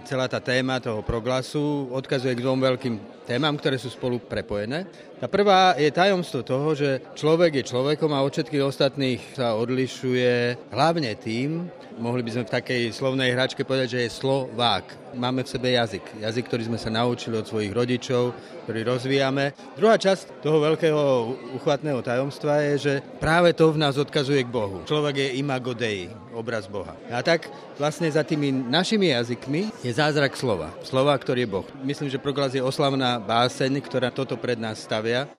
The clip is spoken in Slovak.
celá tá téma toho proglasu odkazuje k dvom veľkým témam, ktoré sú spolu prepojené. Tá prvá je tajomstvo toho, že človek je človekom a od všetkých ostatných sa odlišuje hlavne tým, mohli by sme v takej slovnej hračke povedať, že je Slovák. Máme v sebe jazyk, ktorý sme sa naučili od svojich rodičov, ktorý rozvíjame. Druhá časť toho veľkého uchvatného tajomstva je, že práve to v nás odkazuje k Bohu. Človek je imago Dei, obraz Boha. A tak vlastne za tými našimi jazykmi je zázrak slova. Slova, ktorý je Boh. Myslím, že proglas je oslavná báseň, ktorá toto pred nás stavia.